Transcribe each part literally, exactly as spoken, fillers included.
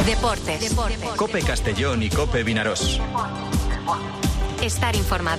Deportes. Deportes. COPE Castellón y COPE Vinarós. Estar informado.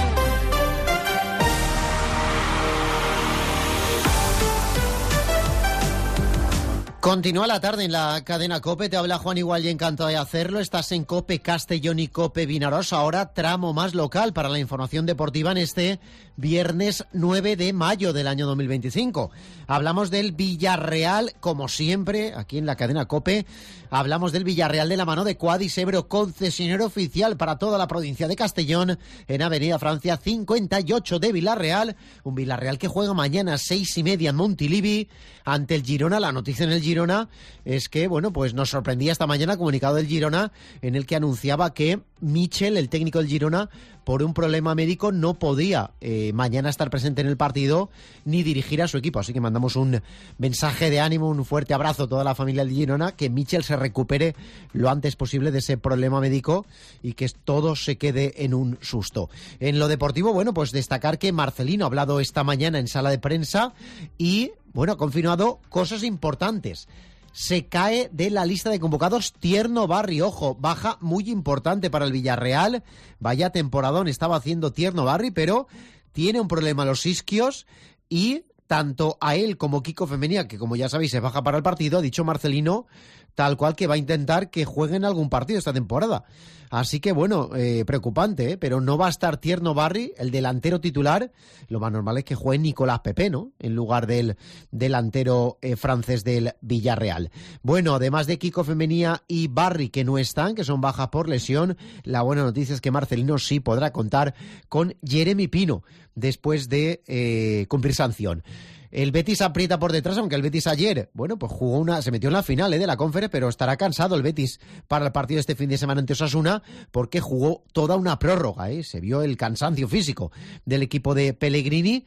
Continúa la tarde en la cadena COPE, te habla Juan Igual y encantado de hacerlo. Estás en COPE Castellón y COPE Vinarós, ahora tramo más local para la información deportiva en este viernes nueve de mayo del año dos mil veinticinco. Hablamos del Villarreal, como siempre, aquí en la cadena COPE. Hablamos del Villarreal de la mano de Quadis Ebro, concesionario oficial para toda la provincia de Castellón, en Avenida Francia cincuenta y ocho de Villarreal. Un Villarreal que juega mañana a seis y media en Montilivi ante el Girona. La noticia en el Girona es que, bueno, pues nos sorprendía esta mañana el comunicado del Girona en el que anunciaba que Michel, el técnico del Girona, por un problema médico no podía eh, mañana estar presente en el partido ni dirigir a su equipo. Así que mandamos un mensaje de ánimo, un fuerte abrazo a toda la familia del Girona, que Michel se recupere lo antes posible de ese problema médico y que todo se quede en un susto. En lo deportivo, bueno, pues destacar que Marcelino ha hablado esta mañana en sala de prensa y, bueno, ha confirmado cosas importantes. Se cae de la lista de convocados Tierno Barri, ojo, baja muy importante para el Villarreal. Vaya temporadón estaba haciendo Tierno Barri, pero tiene un problema los isquios y tanto a él como Kiko Femenía, que como ya sabéis se baja para el partido, ha dicho Marcelino tal cual que va a intentar que jueguen algún partido esta temporada. Así que bueno, eh, preocupante, ¿eh? Pero no va a estar Tierno Barri, el delantero titular. Lo más normal es que juegue Nicolás Pepe, ¿no? En lugar del delantero eh, francés del Villarreal. Bueno, además de Kiko Femenía y Barri, que no están, que son bajas por lesión, la buena noticia es que Marcelino sí podrá contar con Jeremy Pino después de eh, cumplir sanción. El Betis aprieta por detrás, aunque el Betis ayer, bueno, pues jugó una, se metió en la final ¿eh? de la Conference, pero estará cansado el Betis para el partido de este fin de semana ante Osasuna, porque jugó toda una prórroga, ¿eh? Se vio el cansancio físico del equipo de Pellegrini,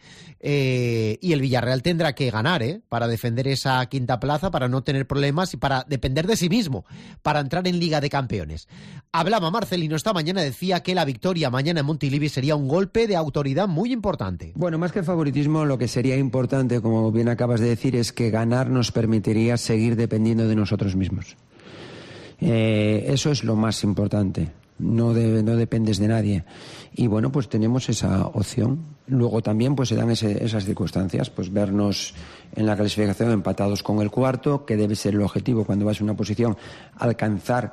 eh, y el Villarreal tendrá que ganar, ¿eh? Para defender esa quinta plaza, para no tener problemas y para depender de sí mismo, para entrar en Liga de Campeones. Hablaba Marcelino esta mañana, decía que la victoria mañana en Montilivi sería un golpe de autoridad muy importante. Bueno, más que el favoritismo, lo que sería importante, como bien acabas de decir, es que ganar nos permitiría seguir dependiendo de nosotros mismos. Eh, eso es lo más importante. No, de, no dependes de nadie. Y bueno, pues tenemos esa opción. Luego también pues se dan ese, esas circunstancias, pues vernos en la clasificación empatados con el cuarto, que debe ser el objetivo cuando vas a una posición, alcanzar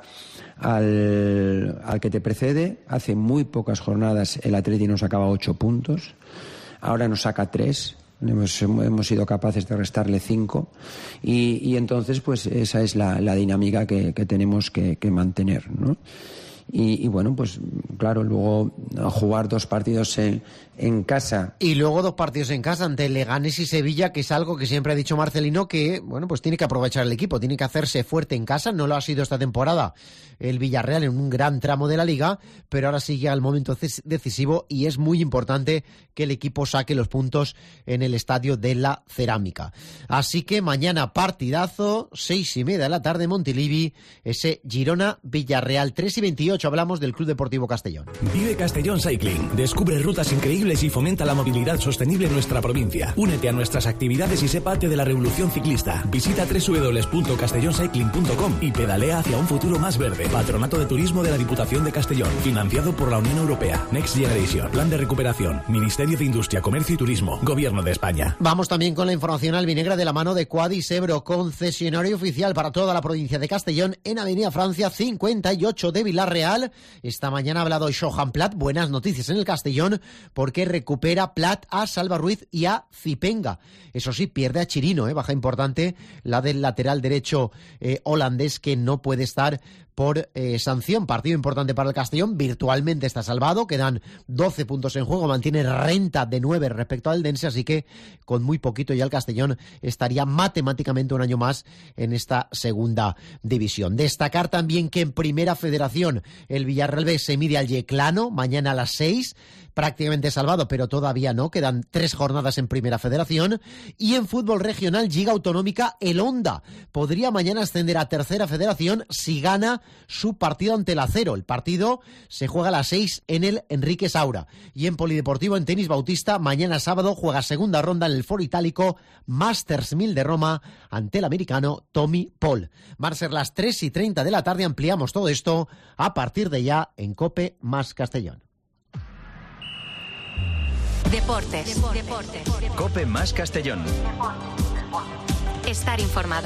al, al que te precede. Hace muy pocas jornadas el Atleti nos sacaba ocho puntos, ahora nos saca tres. Hemos, hemos sido capaces de restarle cinco y, y entonces pues esa es la, la dinámica que, que tenemos que, que mantener, ¿no? Y, y bueno, pues claro, luego jugar dos partidos en, en casa. Y luego dos partidos en casa ante Leganés y Sevilla, que es algo que siempre ha dicho Marcelino, que bueno, pues tiene que aprovechar el equipo, tiene que hacerse fuerte en casa. No lo ha sido esta temporada el Villarreal en un gran tramo de la Liga, pero ahora sí llega el momento decisivo y es muy importante que el equipo saque los puntos en el Estadio de la Cerámica. Así que mañana partidazo, seis y media de la tarde, Montilivi, ese Girona-Villarreal, tres y veintiocho. Hablamos del Club Deportivo Castellón. Vive Castellón Cycling. Descubre rutas increíbles y fomenta la movilidad sostenible en nuestra provincia. Únete a nuestras actividades y sé parte de la revolución ciclista. Visita doble u doble u doble u punto castellón cycling punto com y pedalea hacia un futuro más verde. Patronato de Turismo de la Diputación de Castellón. Financiado por la Unión Europea. Next Generation. Plan de Recuperación. Ministerio de Industria, Comercio y Turismo. Gobierno de España. Vamos también con la información albinegra de la mano de Quadis Ebro, concesionario oficial para toda la provincia de Castellón, en Avenida Francia cincuenta y ocho de Villarreal. Esta mañana ha hablado Johan Plat, buenas noticias en el Castellón, porque recupera Plat a Salva Ruiz y a Zipenga. Eso sí, pierde a Chirino, ¿eh? Baja importante la del lateral derecho eh, holandés, que no puede estar por eh, sanción. Partido importante para el Castellón, virtualmente está salvado, quedan doce puntos en juego, mantiene renta de nueve respecto al Dense, así que con muy poquito ya el Castellón estaría matemáticamente un año más en esta segunda división. Destacar también que en Primera Federación el Villarreal B se mide al Yeclano mañana a las seis, prácticamente salvado, pero todavía no, quedan tres jornadas en Primera Federación. Y en fútbol regional, Liga Autonómica, el Honda podría mañana ascender a Tercera Federación si gana su partido ante el Acero. El partido se juega a las seis en el Enrique Saura. Y en Polideportivo, en tenis Bautista, mañana sábado juega segunda ronda en el Foro Itálico Masters mil de Roma ante el americano Tommy Paul. Van a ser las tres y treinta de la tarde. Ampliamos todo esto a partir de ya en COPE más Castellón. Deportes. Deportes. COPE más Castellón. Estar informado.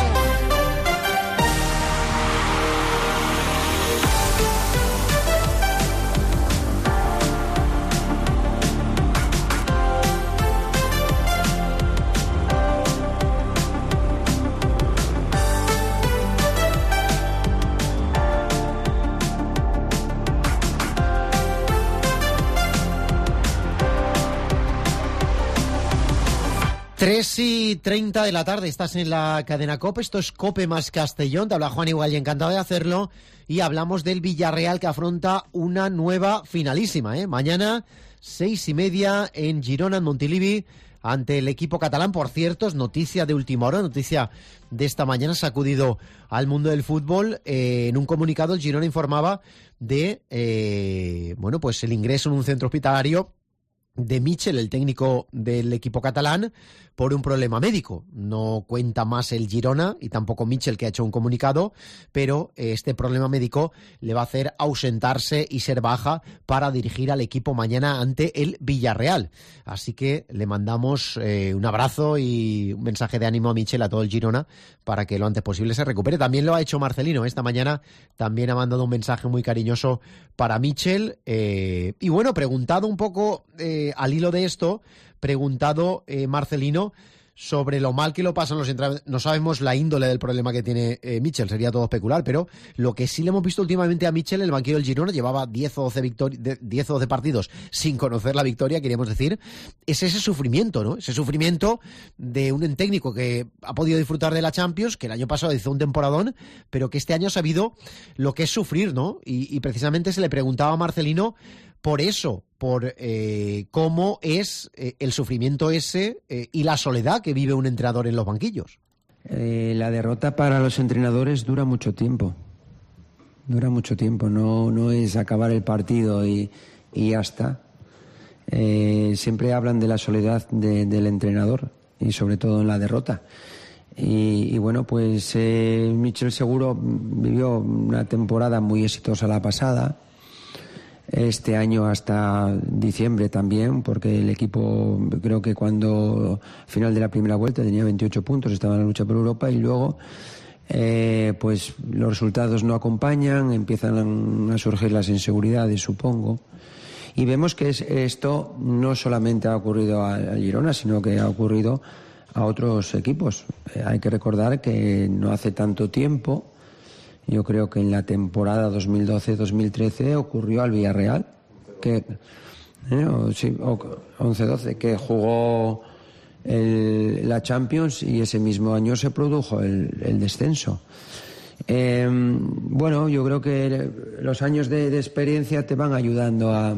tres y treinta de la tarde, estás en la cadena COPE, esto es COPE más Castellón, te habla Juan Igual y encantado de hacerlo, y hablamos del Villarreal que afronta una nueva finalísima, ¿eh? Mañana, seis y media en Girona, en Montilivi, ante el equipo catalán. Por cierto, es noticia de última hora, noticia de esta mañana, sacudido al mundo del fútbol. Eh, en un comunicado el Girona informaba de, eh, bueno, pues el ingreso en un centro hospitalario de Michel, el técnico del equipo catalán, por un problema médico. No cuenta más el Girona y tampoco Michel, que ha hecho un comunicado, pero este problema médico le va a hacer ausentarse y ser baja para dirigir al equipo mañana ante el Villarreal. Así que le mandamos eh, un abrazo y un mensaje de ánimo a Michel, a todo el Girona, para que lo antes posible se recupere. También lo ha hecho Marcelino esta mañana, también ha mandado un mensaje muy cariñoso para Michel. Eh, y bueno, preguntado un poco eh, al hilo de esto, preguntado eh, Marcelino sobre lo mal que lo pasan los entrenadores. No sabemos la índole del problema que tiene eh, Michel, sería todo especular, pero lo que sí le hemos visto últimamente a Michel en el banquillo del Girona, llevaba diez o doce victori- de, diez o doce partidos sin conocer la victoria, queríamos decir, es ese sufrimiento, ¿no? Ese sufrimiento de un técnico que ha podido disfrutar de la Champions, que el año pasado hizo un temporadón, pero que este año ha sabido lo que es sufrir, ¿no? Y, y precisamente se le preguntaba a Marcelino por eso, por eh, cómo es eh, el sufrimiento ese eh, y la soledad que vive un entrenador en los banquillos. Eh, la derrota para los entrenadores dura mucho tiempo. Dura mucho tiempo. No, no es acabar el partido y, y ya está. Eh, siempre hablan de la soledad de, del entrenador y sobre todo en la derrota. Y, y bueno, pues eh, Michel seguro vivió una temporada muy exitosa la pasada. Este año hasta diciembre también, porque el equipo, creo que cuando al final de la primera vuelta tenía veintiocho puntos, estaba en la lucha por Europa, y luego eh, pues los resultados no acompañan, empiezan a surgir las inseguridades, supongo, y vemos que es, esto no solamente ha ocurrido a, a Girona, sino que ha ocurrido a otros equipos. Eh, hay que recordar que no hace tanto tiempo, yo creo que en la temporada dos mil doce dos mil trece ocurrió al Villarreal, que eh, o, sí, once doce, que jugó el, la Champions, y ese mismo año se produjo el, el descenso. Eh, bueno, yo creo que los años de, de experiencia te van ayudando a,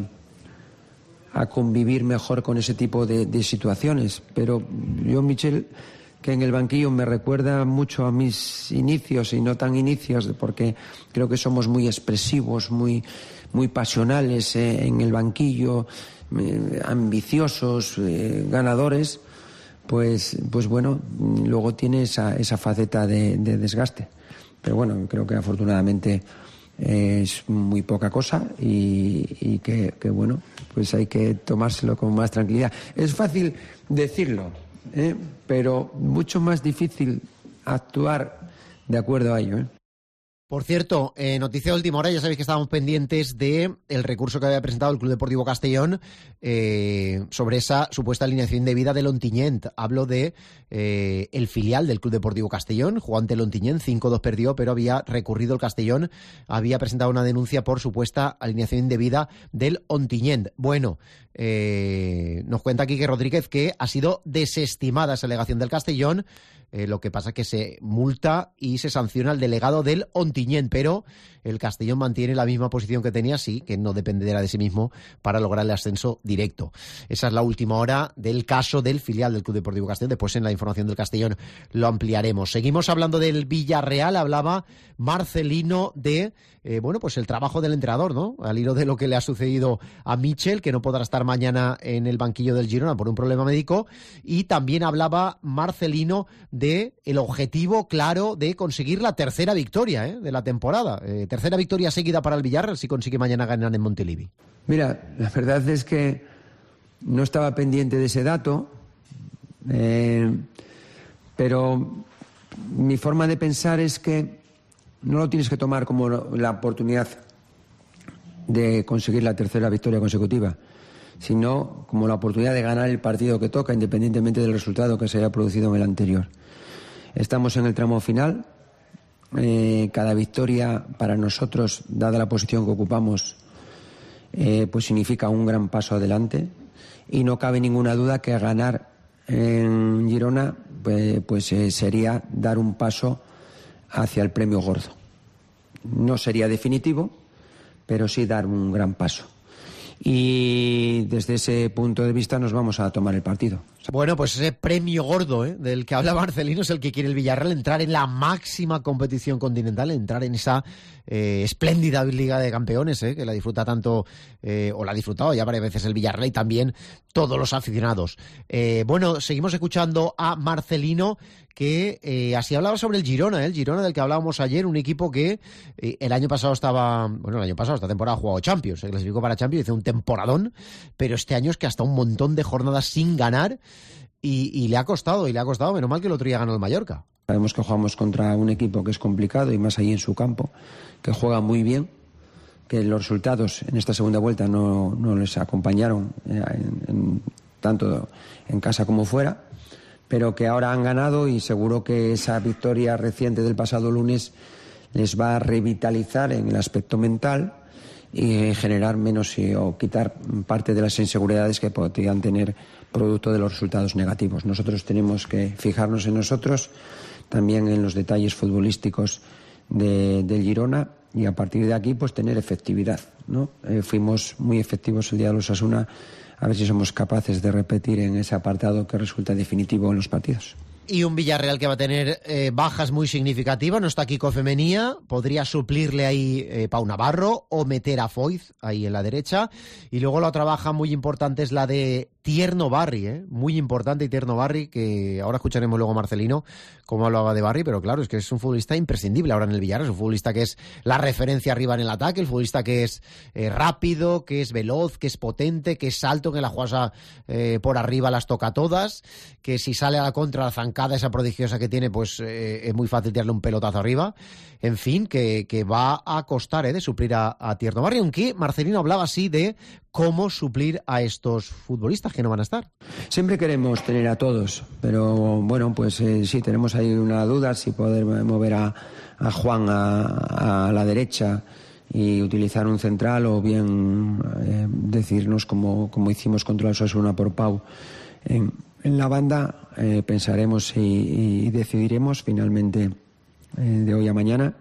a convivir mejor con ese tipo de, de situaciones, pero yo, Michel, que en el banquillo me recuerda mucho a mis inicios, y no tan inicios, porque creo que somos muy expresivos, muy, muy pasionales eh, en el banquillo, eh, ambiciosos, eh, ganadores, pues, pues bueno, luego tiene esa, esa faceta de, de desgaste. Pero bueno, creo que afortunadamente eh, es muy poca cosa, y, y que, que bueno, pues hay que tomárselo con más tranquilidad. Es fácil decirlo, ¿Eh? pero mucho más difícil actuar de acuerdo a ello. ¿eh? Por cierto, eh, noticia de última hora, ya sabéis que estábamos pendientes de el recurso que había presentado el Club Deportivo Castellón eh, sobre esa supuesta alineación indebida del Ontinyent. Hablo de eh, el filial del Club Deportivo Castellón, jugó ante el Ontinyent, cinco dos perdió, pero había recurrido el Castellón, había presentado una denuncia por supuesta alineación indebida del Ontinyent. Bueno, eh, nos cuenta Quique Rodríguez que ha sido desestimada esa alegación del Castellón. Eh, lo que pasa es que se multa y se sanciona al delegado del Ontinyent, pero el Castellón mantiene la misma posición que tenía, sí, que no dependerá de sí mismo para lograr el ascenso directo. Esa es la última hora del caso del filial del Club Deportivo Castellón. Después en la información del Castellón lo ampliaremos. Seguimos hablando del Villarreal. Hablaba Marcelino de, eh, bueno, pues el trabajo del entrenador, ¿no? Al hilo de lo que le ha sucedido a Michel, que no podrá estar mañana en el banquillo del Girona por un problema médico, y también hablaba Marcelino de el objetivo claro de conseguir la tercera victoria ¿eh? de la temporada. Eh, tercera victoria seguida para el Villarreal si consigue mañana ganar en Montilivi. Mira, la verdad es que no estaba pendiente de ese dato, eh, pero mi forma de pensar es que no lo tienes que tomar como la oportunidad de conseguir la tercera victoria consecutiva, sino como la oportunidad de ganar el partido que toca, independientemente del resultado que se haya producido en el anterior. Estamos en el tramo final. Eh, cada victoria para nosotros, dada la posición que ocupamos, eh, pues significa un gran paso adelante, y no cabe ninguna duda que ganar en Girona pues, pues eh, sería dar un paso hacia el premio gordo. No sería definitivo, pero sí dar un gran paso. Y desde ese punto de vista nos vamos a tomar el partido. Bueno, pues ese premio gordo ¿eh? del que habla Marcelino es el que quiere el Villarreal, entrar en la máxima competición continental, entrar en esa eh, espléndida Liga de Campeones, ¿eh? que la disfruta tanto, eh, o la ha disfrutado ya varias veces el Villarreal y también todos los aficionados. Eh, bueno, seguimos escuchando a Marcelino, que eh, así hablaba sobre el Girona, ¿eh? el Girona del que hablábamos ayer, un equipo que eh, el año pasado estaba, bueno, el año pasado, esta temporada ha jugado Champions, se clasificó para Champions, hizo un temporadón, pero este año es que hasta un montón de jornadas sin ganar y, y le ha costado, y le ha costado, menos mal que el otro día ganó el Mallorca. Sabemos que jugamos contra un equipo que es complicado y más allí en su campo, que juega muy bien, que los resultados en esta segunda vuelta no, no les acompañaron en, en, tanto en casa como fuera, pero que ahora han ganado y seguro que esa victoria reciente del pasado lunes les va a revitalizar en el aspecto mental y generar menos o quitar parte de las inseguridades que podrían tener producto de los resultados negativos. Nosotros tenemos que fijarnos en nosotros, también en los detalles futbolísticos de, del Girona, y a partir de aquí pues tener efectividad, ¿no? Eh, fuimos muy efectivos el día de los Osasuna, a ver si somos capaces de repetir en ese apartado que resulta definitivo en los partidos. Y un Villarreal que va a tener eh, bajas muy significativas. No está Kiko Femenía, podría suplirle ahí eh, Pau Navarro o meter a Foyth ahí en la derecha. Y luego la otra baja muy importante es la de Tierno Barri, ¿eh? muy importante, y Tierno Barri, que ahora escucharemos luego a Marcelino cómo hablaba de Barri, pero claro, es que es un futbolista imprescindible ahora en el Villarreal, es un futbolista que es la referencia arriba en el ataque, el futbolista que es eh, rápido, que es veloz, que es potente, que es alto, que la juega eh, por arriba las toca todas, que si sale a la contra, la zancada esa prodigiosa que tiene, pues eh, es muy fácil tirarle un pelotazo arriba. En fin, que, que va a costar ¿eh? de suplir a, a Tierno Barri, aunque Marcelino hablaba así de cómo suplir a estos futbolistas que no van a estar. Siempre queremos tener a todos, pero bueno, pues eh, sí, tenemos ahí una duda si poder mover a, a Juan a, a la derecha y utilizar un central, o bien eh, decirnos como, como hicimos contra el Osasuna por Pau en, en la banda. Eh, pensaremos y, y decidiremos finalmente eh, de hoy a mañana.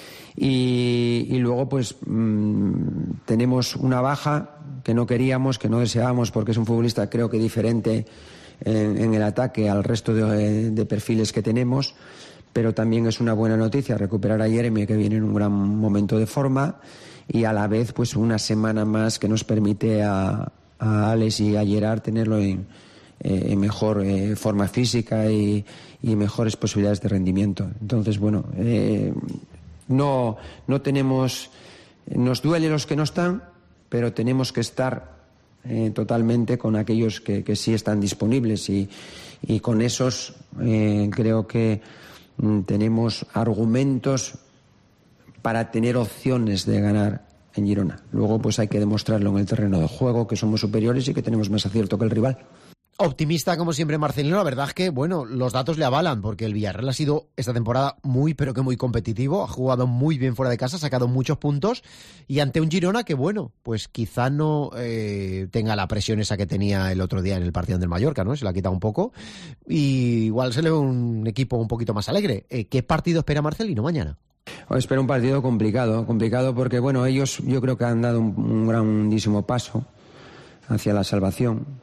Y, y luego pues mmm, tenemos una baja que no queríamos, que no deseábamos, porque es un futbolista creo que diferente en, en el ataque al resto de, de perfiles que tenemos, pero también es una buena noticia recuperar a Jeremy, que viene en un gran momento de forma, y a la vez pues una semana más que nos permite a, a Alex y a Gerard tenerlo en, eh, en mejor eh, forma física y, y mejores posibilidades de rendimiento. Entonces, bueno, eh, no, no tenemos, nos duele los que no están, pero tenemos que estar eh, totalmente con aquellos que, que sí están disponibles, y, y con esos eh, creo que mm, tenemos argumentos para tener opciones de ganar en Girona. Luego pues hay que demostrarlo en el terreno de juego, que somos superiores y que tenemos más acierto que el rival. Optimista como siempre Marcelino, la verdad es que bueno, los datos le avalan, porque el Villarreal ha sido esta temporada muy pero que muy competitivo, ha jugado muy bien fuera de casa, ha sacado muchos puntos, y ante un Girona que bueno, pues quizá no eh, tenga la presión esa que tenía el otro día en el partido del Mallorca, ¿no? Se la ha quitado un poco, y igual se le ve un equipo un poquito más alegre. Eh, ¿Qué partido espera Marcelino mañana? Espero un partido complicado, complicado porque bueno, ellos yo creo que han dado un, un grandísimo paso hacia la salvación.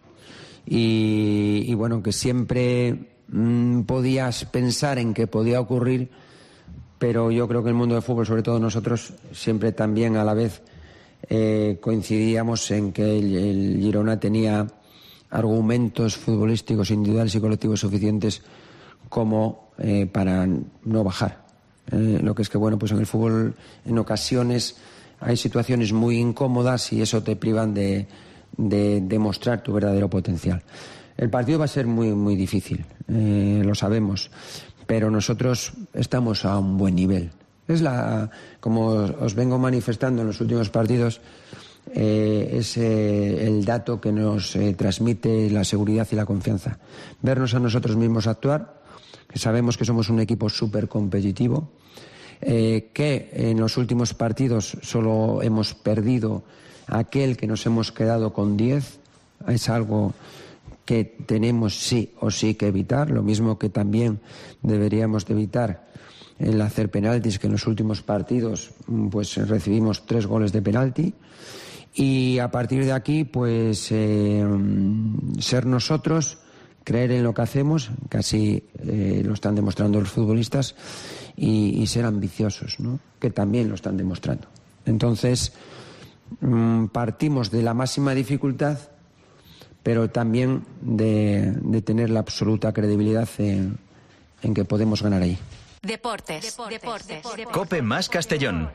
Y, y bueno, que siempre mmm, podías pensar en que podía ocurrir pero yo creo que el mundo del fútbol, sobre todo nosotros, siempre también a la vez eh, coincidíamos en que el, el Girona tenía argumentos futbolísticos individuales y colectivos suficientes como eh, para no bajar. Eh, lo que es que, bueno, pues en el fútbol en ocasiones hay situaciones muy incómodas y eso te privan de, de demostrar tu verdadero potencial. El partido va a ser muy, muy difícil, eh, lo sabemos, pero nosotros estamos a un buen nivel. Es la, como os vengo manifestando en los últimos partidos, eh, es eh, el dato que nos eh, transmite la seguridad y la confianza. Vernos a nosotros mismos actuar, que sabemos que somos un equipo súper competitivo, eh, que en los últimos partidos solo hemos perdido aquel que nos hemos quedado con diez, es algo que tenemos sí o sí que evitar, lo mismo que también deberíamos de evitar el hacer penaltis, que en los últimos partidos pues recibimos tres goles de penalti, y a partir de aquí pues eh, ser nosotros, creer en lo que hacemos, que así eh, lo están demostrando los futbolistas, y, y ser ambiciosos, ¿no? Que también lo están demostrando. Entonces mmm, partimos de la máxima dificultad, pero también de, de tener la absoluta credibilidad en, en que podemos ganar ahí. Deportes. Deportes. Deportes. COPE más Castellón.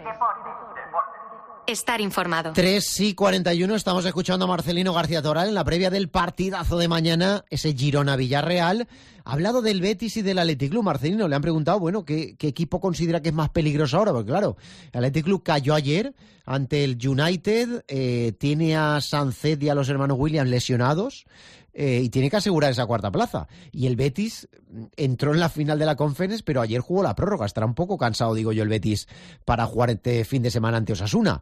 Estar informado. tres y cuarenta y uno, estamos escuchando a Marcelino García Toral en la previa del partidazo de mañana, ese Girona-Villarreal. Ha hablado del Betis y del Athletic Club. Marcelino, le han preguntado, bueno, ¿qué, qué equipo considera que es más peligroso ahora? Porque claro, el Athletic Club cayó ayer ante el United, eh, tiene a Sancet y a los hermanos Williams lesionados, eh, y tiene que asegurar esa cuarta plaza. Y el Betis entró en la final de la Conference, pero ayer jugó la prórroga. Estará un poco cansado, digo yo, el Betis para jugar este fin de semana ante Osasuna.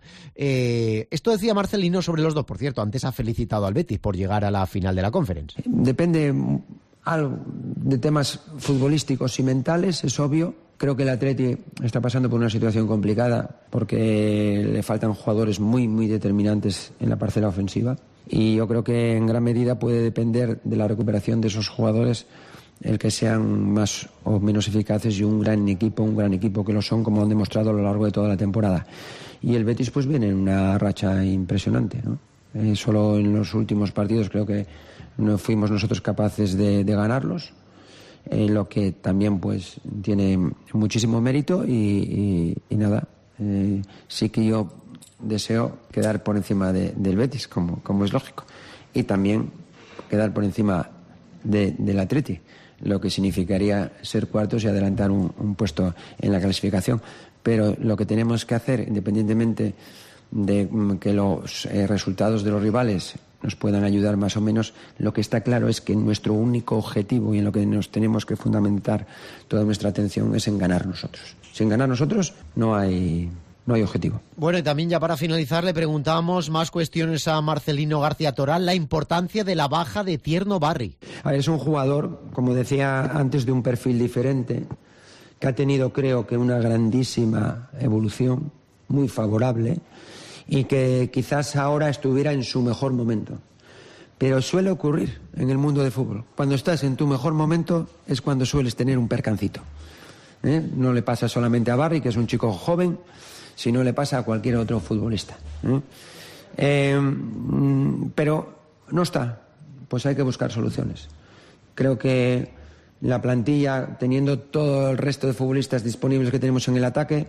Eh, esto decía Marcelino sobre los dos, por cierto. Antes ha felicitado al Betis por llegar a la final de la Conference. Depende algo de temas futbolísticos y mentales, es obvio. Creo que el Atleti está pasando por una situación complicada porque le faltan jugadores muy, muy determinantes en la parcela ofensiva. Y yo creo que en gran medida puede depender de la recuperación de esos jugadores el que sean más o menos eficaces, y un gran equipo, un gran equipo que lo son, como han demostrado a lo largo de toda la temporada. Y el Betis pues viene en una racha impresionante, ¿no? Eh, solo en los últimos partidos creo que no fuimos nosotros capaces de, de ganarlos, eh, lo que también pues tiene muchísimo mérito y, y, y nada, eh, sí que yo deseo quedar por encima de, del Betis, como, como es lógico, y también quedar por encima de, del Atleti, lo que significaría ser cuartos y adelantar un, un puesto en la clasificación. Pero lo que tenemos que hacer, independientemente de que los eh, resultados de los rivales nos puedan ayudar más o menos, lo que está claro es que nuestro único objetivo y en lo que nos tenemos que fundamentar toda nuestra atención es en ganar nosotros. Sin ganar nosotros no hay... No hay objetivo. Bueno, y también ya para finalizar le preguntamos más cuestiones a Marcelino García Toral, la importancia de la baja de Tierno Barri. A ver, es un jugador, como decía antes, de un perfil diferente, que ha tenido, creo que, una grandísima evolución, muy favorable, y que quizás ahora estuviera en su mejor momento. Pero suele ocurrir en el mundo del fútbol. Cuando estás en tu mejor momento es cuando sueles tener un percancito. ¿Eh? No le pasa solamente a Barri, que es un chico joven, si no le pasa a cualquier otro futbolista. ¿eh? Eh, pero no está, pues hay que buscar soluciones. Creo que la plantilla, teniendo todo el resto de futbolistas disponibles que tenemos en el ataque,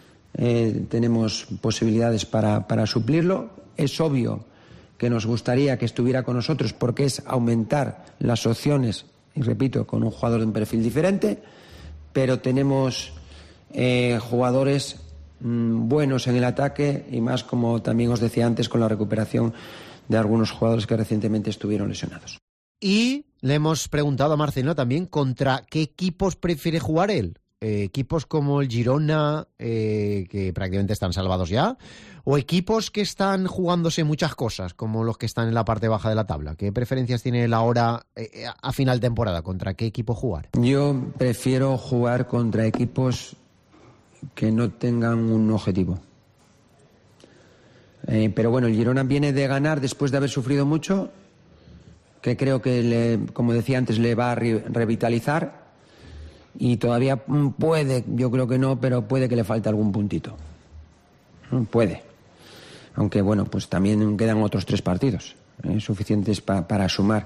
eh, tenemos posibilidades para, para suplirlo. Es obvio que nos gustaría que estuviera con nosotros porque es aumentar las opciones, y repito, con un jugador de un perfil diferente, pero tenemos eh, jugadores buenos en el ataque y más, como también os decía antes, con la recuperación de algunos jugadores que recientemente estuvieron lesionados. Y le hemos preguntado a Marcelino también contra qué equipos prefiere jugar él. Eh, equipos como el Girona, eh, que prácticamente están salvados ya, o equipos que están jugándose muchas cosas, como los que están en la parte baja de la tabla. ¿Qué preferencias tiene él ahora eh, a final de temporada? ¿Contra qué equipo jugar? Yo prefiero jugar contra equipos que no tengan un objetivo. Eh, pero bueno, el Girona viene de ganar después de haber sufrido mucho, que creo que, le, como decía antes, le va a re- revitalizar. y todavía puede, yo creo que no, pero puede que le falte algún puntito. Puede. Aunque bueno, pues también quedan otros tres partidos, ¿eh? suficientes pa, para sumar.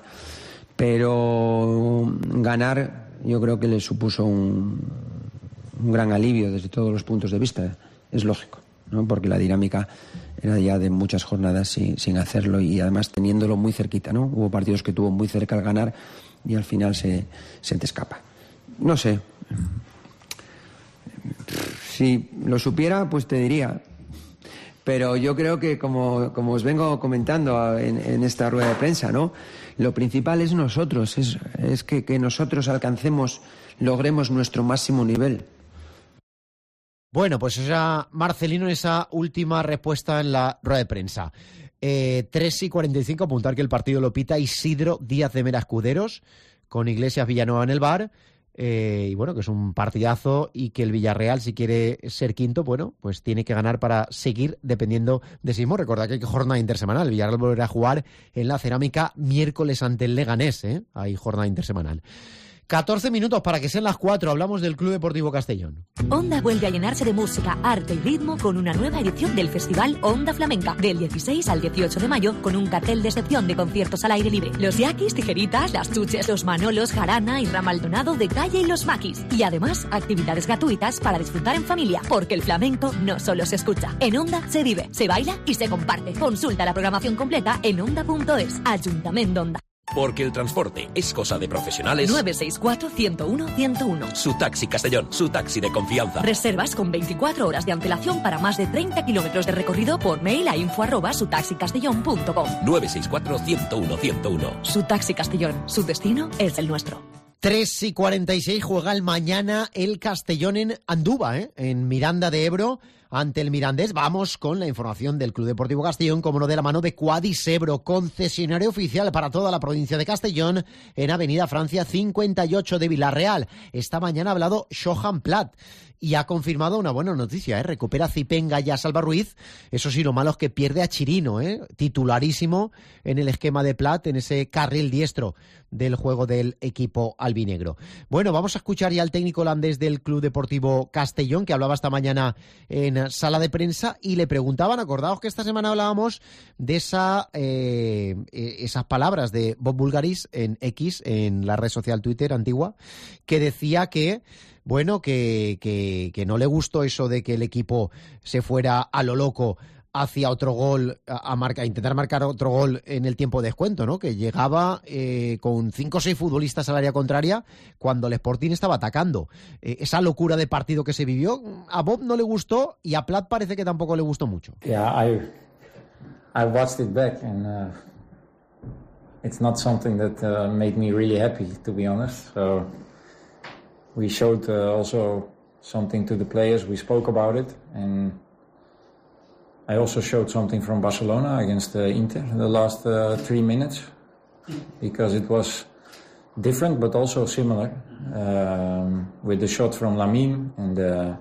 Pero ganar yo creo que le supuso un, un gran alivio desde todos los puntos de vista. Es lógico, ¿no? Porque la dinámica era ya de muchas jornadas sin, sin hacerlo y además teniéndolo muy cerquita, ¿no? Hubo partidos que tuvo muy cerca al ganar y al final se, se te escapa. No sé. Si lo supiera, pues te diría. Pero yo creo que, como, como os vengo comentando en, en esta rueda de prensa, ¿no? Lo principal es nosotros, es, es que, que nosotros alcancemos, logremos nuestro máximo nivel. Bueno, pues esa, Marcelino, esa última respuesta en la rueda de prensa. Eh, tres y cuarenta y cinco, apuntar que el partido lo pita Isidro Díaz de Mera Escuderos, con Iglesias Villanueva en el bar. Eh, y bueno, que es un partidazo y que el Villarreal, si quiere ser quinto, bueno, pues tiene que ganar para seguir dependiendo de sí mismo. Recordad que hay jornada intersemanal. El Villarreal volverá a jugar en la Cerámica miércoles ante el Leganés, ¿eh? Hay jornada intersemanal. catorce minutos para que sean las cuatro. Hablamos del Club Deportivo Castellón. Onda vuelve a llenarse de música, arte y ritmo con una nueva edición del Festival Onda Flamenca, del dieciséis al dieciocho de mayo, con un cartel de excepción de conciertos al aire libre. Los Yaquis, Tijeritas, Las Chuches, Los Manolos, Jarana y Ramaldonado de Calle y Los Maquis. Y además, actividades gratuitas para disfrutar en familia, porque el flamenco no solo se escucha. En Onda se vive, se baila y se comparte. Consulta la programación completa en onda punto es. Ayuntamiento Onda. Porque el transporte es cosa de profesionales. nueve seis cuatro, ciento uno, ciento uno. Su Taxi Castellón, su taxi de confianza. Reservas con veinticuatro horas de antelación para más de treinta kilómetros de recorrido por mail a info arroba sutaxicastellón punto com. nueve seis cuatro, ciento uno, ciento uno. Su Taxi Castellón, su destino es el nuestro. tres y cuarenta y seis, juega el mañana el Castellón en Andúba, ¿eh? En Miranda de Ebro, ante el Mirandés. Vamos con la información del Club Deportivo Castellón, como no, de la mano de Quadis Ebro, concesionario oficial para toda la provincia de Castellón, en Avenida Francia cincuenta y ocho de Villarreal. Esta mañana ha hablado Johan Plat y ha confirmado una buena noticia, ¿eh? Recupera Zipenga y a Salva Ruiz. Eso sí, lo malo es que pierde a Chirino, ¿eh? Titularísimo en el esquema de Plat, en ese carril diestro del juego del equipo albinegro. Bueno, vamos a escuchar ya al técnico holandés del Club Deportivo Castellón, que hablaba esta mañana en sala de prensa y le preguntaban, acordaos que esta semana hablábamos de esa eh, esas palabras de Bob Bulgaris en X, en la red social Twitter antigua, que decía que bueno, que, que, que no le gustó eso de que el equipo se fuera a lo loco hacia otro gol, a, a, marca, a intentar marcar otro gol en el tiempo de descuento, ¿no? Que llegaba eh, con cinco o seis futbolistas al área contraria cuando el Sporting estaba atacando. Eh, esa locura de partido que se vivió, a Bob no le gustó y a Plat parece que tampoco le gustó mucho. Yeah, I, I watched it back and uh, it's not something that uh, made me really happy, to be honest. So we showed uh, also something to the players, we spoke about it, and I also showed something from Barcelona against uh, Inter in the last uh, three minutes, because it was different but also similar, um, with the shot from Lamine and the,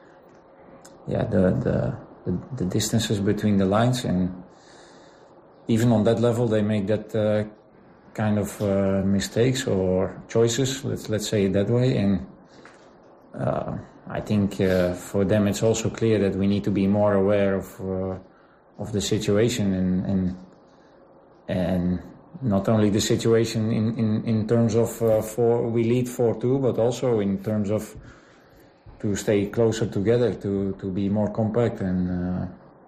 yeah, the, the, the, the distances between the lines, and even on that level they make that uh, kind of uh, mistakes or choices, let's, let's say it that way, and uh, I think uh, for them it's also clear that we need to be more aware of uh, of the situation and, and and not only the situation in, in, in terms of uh, four, we lead four two, but also in terms of to stay closer together, to, to be more compact and uh,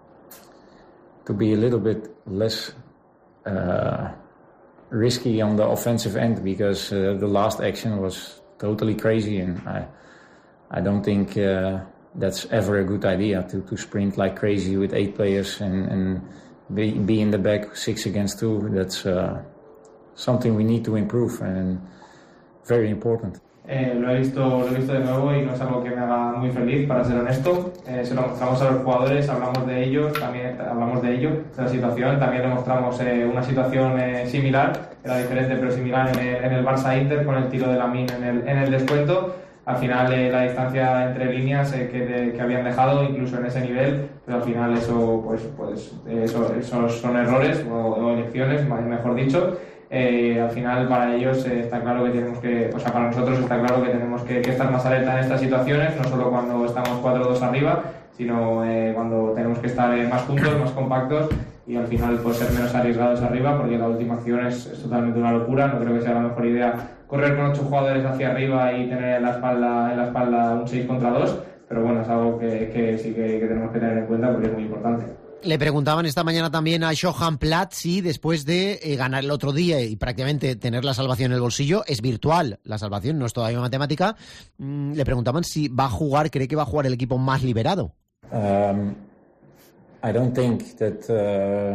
to be a little bit less uh, risky on the offensive end, because uh, the last action was totally crazy, and I I don't think uh, that's ever a good idea to, to sprint like crazy with eight players and, and be, be in the back six against two. That's uh, something we need to improve and very important. Eh, lo, he visto, lo he visto de nuevo y no es algo que me haga muy feliz, para ser honesto. Eh, se lo mostramos a los jugadores, hablamos de ellos, también hablamos de ello, de la situación. También demostramos eh, una situación eh, similar, era diferente pero similar en el, en el Barça-Inter, con el tiro de Lamine en el, en el descuento. Al final eh, la distancia entre líneas eh, que, de, que habían dejado, incluso en ese nivel, pero al final eso, pues, pues eso, esos son errores o, o elecciones, mejor dicho. Eh, al final para ellos eh, está claro que tenemos que, o sea, para nosotros está claro que tenemos que, que estar más alerta en estas situaciones, no solo cuando estamos cuatro dos arriba, sino eh, cuando tenemos que estar eh, más juntos, más compactos y al final pues ser menos arriesgados arriba, porque la última acción es, es totalmente una locura. No creo que sea la mejor idea correr con ocho jugadores hacia arriba y tener en la espalda, en la espalda un seis contra dos, pero bueno, es algo que, que sí que, que tenemos que tener en cuenta porque es muy importante. Le preguntaban esta mañana también a Johan Platt si después de eh, ganar el otro día y prácticamente tener la salvación en el bolsillo, es virtual la salvación, no es todavía matemática, mm, le preguntaban si va a jugar, cree que va a jugar el equipo más liberado. Um, I don't think that uh,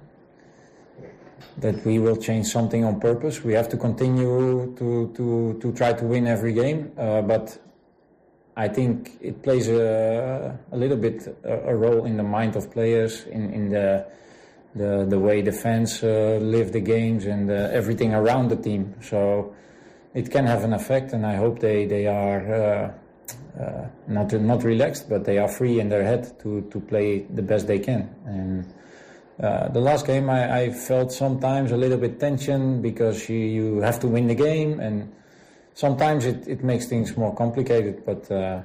that we will change something on purpose. We have to continue to to to try to win every game, uh, but I think it plays a, a little bit a, a role in the mind of players, in, in the, the the way the fans uh, live the games and uh, everything around the team. So it can have an effect, and I hope they they are uh, uh, not not relaxed, but they are free in their head to to play the best they can. And uh, the last game, I, I felt sometimes a little bit tension because you you have to win the game and. Sometimes it, it makes things more complicated, but uh,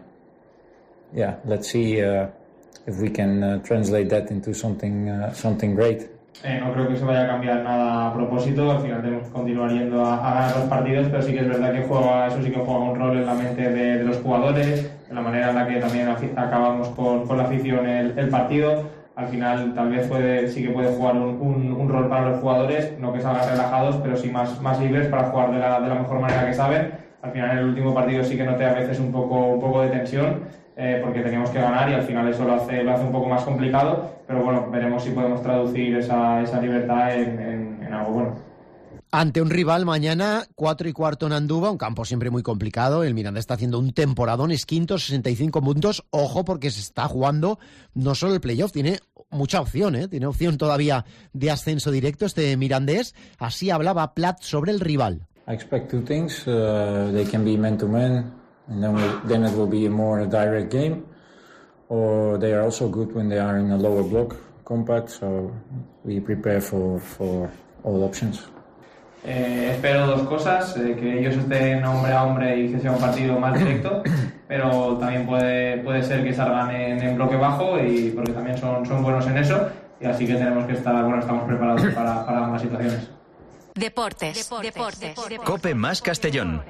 yeah, let's see uh, if we can uh, translate that into something uh, something great. Eh, no creo que se vaya a cambiar nada a propósito, al final tenemos que continuar yendo a, a ganar los partidos, pero sí que es verdad que juega, eso sí que juega un rol en la mente de, de los jugadores, en la manera en la que también acabamos con, con la afición el, el partido. Al final tal vez puede, sí que puede jugar un, un, un rol para los jugadores, no que salgan relajados, pero sí más, más libres para jugar de la, de la mejor manera que saben. Al final en el último partido sí que noté a veces un poco, un poco de tensión, eh, porque teníamos que ganar y al final eso lo hace, lo hace un poco más complicado, pero bueno, veremos si podemos traducir esa, esa libertad en, en, en algo bueno. Ante un rival mañana, cuatro y cuarto en Andúba, un campo siempre muy complicado. El Miranda está haciendo un temporadón, es quinto, sesenta y cinco puntos. Ojo, porque se está jugando no solo el playoff, tiene mucha opción, ¿eh? Tiene opción todavía de ascenso directo este mirandés. Así hablaba Platt sobre el rival. I expect two things. Uh, they can be man-to-man, and then, we, then it will be more a direct game. Or they are also good when they are in a lower block, compact, so we prepare for, for all options. Eh, espero dos cosas, eh, que ellos estén hombre a hombre y que sea un partido más directo, pero también puede, puede ser que salgan en, en bloque bajo, y porque también son, son buenos en eso, y así que tenemos que estar, bueno, estamos preparados para, para ambas situaciones. Deportes, deportes, deportes, deportes. COPE más Castellón.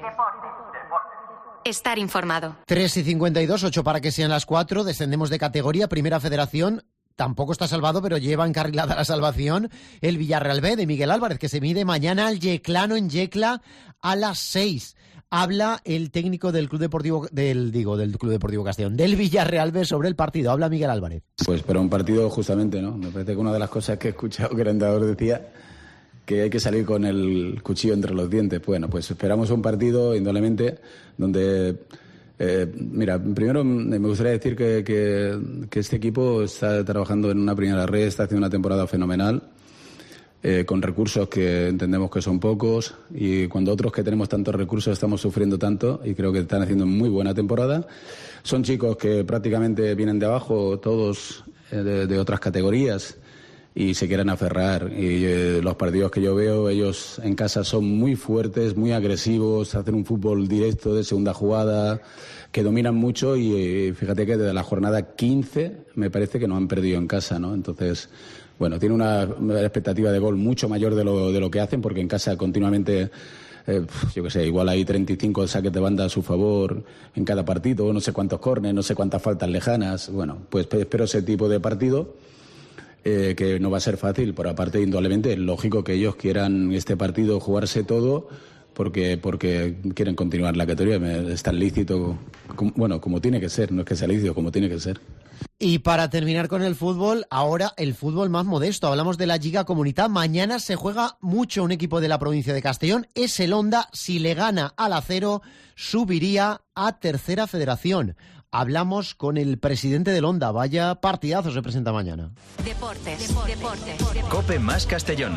Estar informado. tres y cincuenta y dos, ocho para que sean las cuatro. Descendemos de categoría. Primera Federación. Tampoco está salvado, pero lleva encarrilada la salvación el Villarreal B de Miguel Álvarez, que se mide mañana al Yeclano en Yecla a las seis. Habla el técnico del Club Deportivo del digo del Club Deportivo Castellón, del Villarreal B sobre el partido. Habla Miguel Álvarez. Pues para un partido justamente, ¿no? Me parece que una de las cosas que he escuchado que el entrenador decía que hay que salir con el cuchillo entre los dientes. Bueno, pues esperamos un partido, indudablemente, donde... Eh, mira, primero me gustaría decir que, que, que este equipo está trabajando en una primera red, está haciendo una temporada fenomenal, eh, con recursos que entendemos que son pocos, y cuando otros que tenemos tantos recursos estamos sufriendo tanto, y creo que están haciendo muy buena temporada. Son chicos que prácticamente vienen de abajo, todos eh, de, de otras categorías, y se quieren aferrar. Y eh, los partidos que yo veo, ellos en casa son muy fuertes, muy agresivos, hacen un fútbol directo de segunda jugada, que dominan mucho, y eh, fíjate que desde la jornada quince me parece que no han perdido en casa, ¿no? Entonces, bueno, tiene una, una expectativa de gol mucho mayor de lo, de lo que hacen, porque en casa continuamente... Eh, yo qué sé, igual hay treinta y cinco saques de banda a su favor en cada partido, no sé cuántos córneres, no sé cuántas faltas lejanas. Bueno, pues espero ese tipo de partido. Eh, que no va a ser fácil, pero aparte, indudablemente, es lógico que ellos quieran este partido jugarse todo porque porque quieren continuar la categoría. Es tan lícito, como, bueno, como tiene que ser, no es que sea lícito, como tiene que ser. Y para terminar con el fútbol, ahora el fútbol más modesto. Hablamos de la Lliga Comunità. Mañana se juega mucho un equipo de la provincia de Castellón. Es el Onda. Si le gana al Acero, subiría a Tercera Federación. Hablamos con el presidente del Onda. Vaya partidazo se presenta mañana. Deportes, deportes, deportes. COPE más Castellón.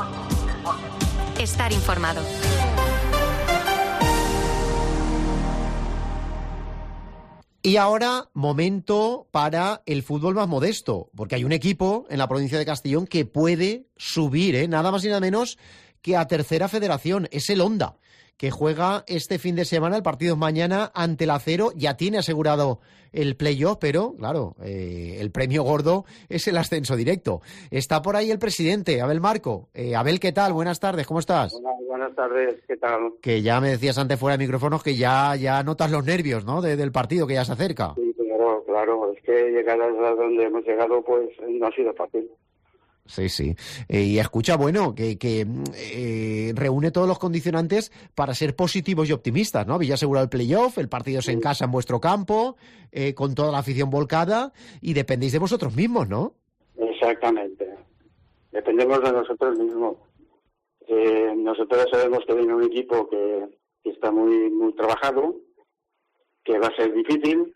Estar informado. Y ahora, momento para el fútbol más modesto, porque hay un equipo en la provincia de Castellón que puede subir, ¿eh? Nada más y nada menos que a Tercera Federación. Es el Onda, que juega este fin de semana, el partido es mañana ante el Acero, ya tiene asegurado el playoff, pero claro, eh, el premio gordo es el ascenso directo. Está por ahí el presidente, Abel Marco. Eh, Abel, ¿qué tal? Buenas tardes, ¿cómo estás? Hola, buenas tardes, ¿qué tal? Que ya me decías antes fuera de micrófonos que ya, ya notas los nervios, ¿no?, de, del partido que ya se acerca. Sí, claro, claro, es que llegar a donde hemos llegado pues no ha sido fácil. Sí, sí. Eh, y escucha, bueno, que, que eh, reúne todos los condicionantes para ser positivos y optimistas, ¿no? Habéis asegurado el playoff, el partido es en casa, en vuestro campo, eh, con toda la afición volcada, y dependéis de vosotros mismos, ¿no? Exactamente. Dependemos de nosotros mismos. Eh, nosotros sabemos que viene un equipo que, que está muy, muy trabajado, que va a ser difícil,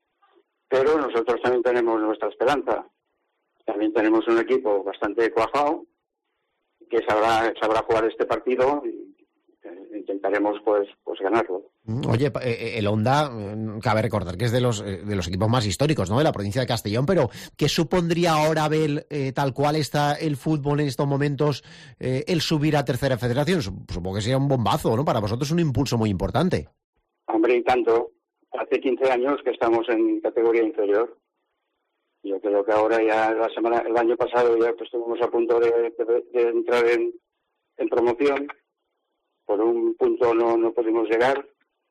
pero nosotros también tenemos nuestra esperanza. También tenemos un equipo bastante cuajado que sabrá sabrá jugar este partido y intentaremos pues pues ganarlo. Oye, el Onda, cabe recordar que es de los de los equipos más históricos, ¿no?, de la provincia de Castellón, pero ¿qué supondría ahora, Abel, eh, tal cual está el fútbol en estos momentos, eh, el subir a Tercera Federación? Supongo que sería un bombazo, ¿no? Para vosotros un impulso muy importante. Hombre, y tanto. Hace quince años que estamos en categoría inferior. Yo creo que ahora ya la semana, el año pasado ya pues estuvimos a punto de, de, de entrar en, en promoción. Por un punto no, no pudimos llegar.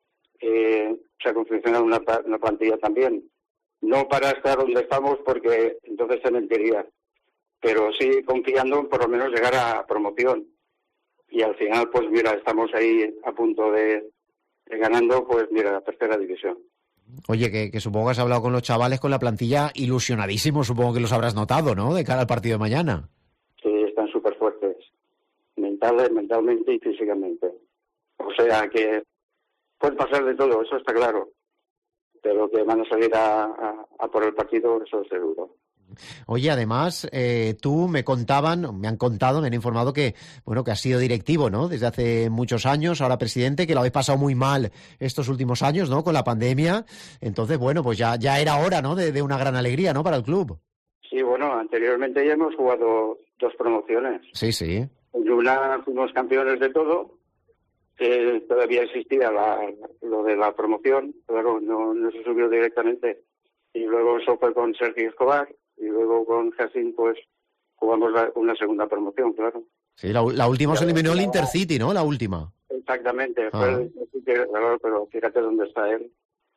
Eh, se ha confeccionado una, una plantilla también. No para estar donde estamos porque entonces se mentiría. Pero sí confiando en por lo menos llegar a promoción. Y al final pues mira, estamos ahí a punto de, de ganando pues mira, la tercera división. Oye, que, que supongo que has hablado con los chavales, con la plantilla, ilusionadísimos, supongo que los habrás notado, ¿no?, de cara al partido de mañana. Sí, están súper fuertes, mentales, mentalmente y físicamente. O sea que puede pasar de todo, eso está claro, pero que van a salir a, a, a por el partido, eso es seguro. Oye, además, eh, tú me contaban, me han contado, me han informado que, bueno, que has sido directivo, ¿no?, desde hace muchos años, ahora presidente, que lo habéis pasado muy mal estos últimos años, ¿no?, con la pandemia. Entonces, bueno, pues ya, ya era hora, ¿no?, de, de una gran alegría, ¿no?, para el club. Sí, bueno, anteriormente ya hemos jugado dos promociones. Sí, sí. En una fuimos campeones de todo, eh, todavía existía la, lo de la promoción, claro, no, no se subió directamente. Y luego eso fue con Sergio Escobar. Y luego con Jacín, pues, jugamos la, una segunda promoción, claro. Sí, la, la última se eliminó el Intercity, ¿no? La última. Exactamente, ah. fue el Intercity, claro, pero fíjate dónde está él.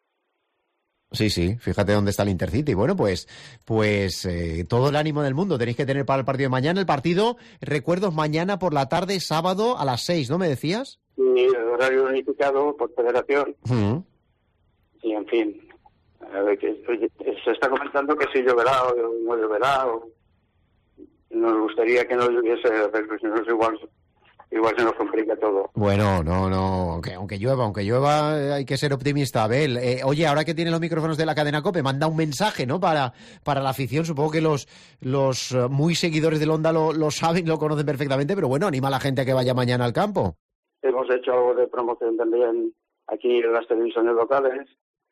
Sí, sí, fíjate dónde está el Intercity. Bueno, pues pues eh, todo el ánimo del mundo tenéis que tener para el partido de mañana. El partido, recuerdo, mañana por la tarde, sábado, a las seis, ¿no me decías? Sí, horario unificado por federación. Uh-huh. Y, en fin... A ver, que se está comentando que si lloverá o no lloverá. O... Nos gustaría que no lloviese, pero si no es igual, igual se nos complica todo. Bueno, no, no, aunque, aunque llueva, aunque llueva, hay que ser optimista, Abel. Eh, oye, ahora que tiene los micrófonos de la cadena COPE, manda un mensaje, ¿no?, para, para la afición. Supongo que los, los muy seguidores del Onda lo, lo saben, lo conocen perfectamente, pero bueno, anima a la gente a que vaya mañana al campo. Hemos hecho algo de promoción también aquí en las televisiones locales.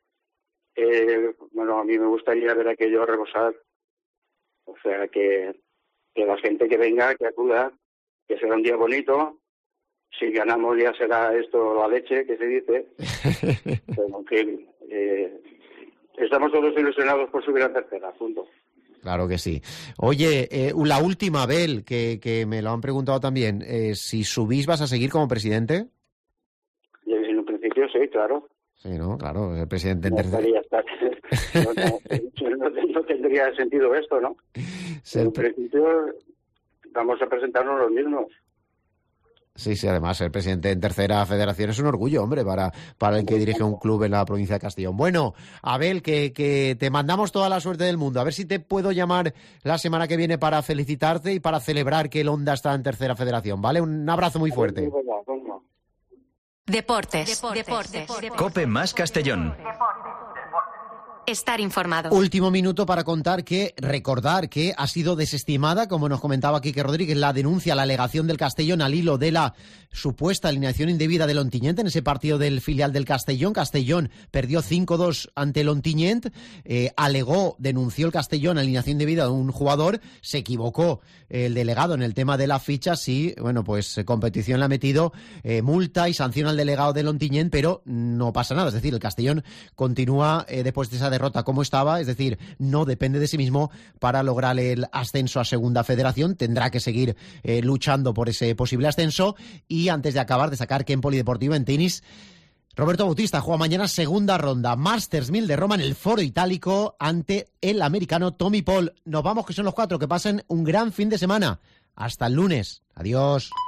Eh, bueno, a mí me gustaría ver aquello rebosar, o sea, que, que la gente que venga, que acuda, que será un día bonito. Si ganamos ya será esto la leche, que se dice. Pero, en fin, eh, estamos todos ilusionados por subir a tercera, punto. Claro que sí. Oye, eh, la última, Abel, que, que me lo han preguntado también, eh, si subís, ¿vas a seguir como presidente? Y en un principio sí, claro. Sí, ¿no? Claro, el presidente... No, estaría, no, no, no, no tendría sentido esto, ¿no? Ser... En principio vamos a presentarnos los mismos. Sí, sí, además el presidente en Tercera Federación es un orgullo, hombre, para, para el que dirige un club en la provincia de Castellón. Bueno, Abel, que, que te mandamos toda la suerte del mundo. A ver si te puedo llamar la semana que viene para felicitarte y para celebrar que el Onda está en Tercera Federación, ¿vale? Un abrazo muy fuerte. Deportes, deportes, deportes, deportes. COPE más Castellón. Estar informado. Último minuto para contar que, recordar que ha sido desestimada, como nos comentaba Quique Rodríguez, la denuncia, la alegación del Castellón al hilo de la supuesta alineación indebida del Ontinyent en ese partido del filial del Castellón. Castellón perdió cinco dos ante el Ontinyent, eh, alegó, denunció el Castellón alineación indebida de un jugador, se equivocó el delegado en el tema de las fichas y, bueno, pues competición le ha metido eh, multa y sanción al delegado del Ontinyent, pero no pasa nada. Es decir, el Castellón continúa eh, después de esa derrota como estaba, es decir, no depende de sí mismo para lograr el ascenso a Segunda Federación, tendrá que seguir eh, luchando por ese posible ascenso. Y antes de acabar, de sacar que en Polideportivo, en tenis, Roberto Bautista juega mañana segunda ronda, Masters mil de Roma en el Foro Itálico ante el americano Tommy Paul. Nos vamos, que son los cuatro, que pasen un gran fin de semana. Hasta el lunes. Adiós.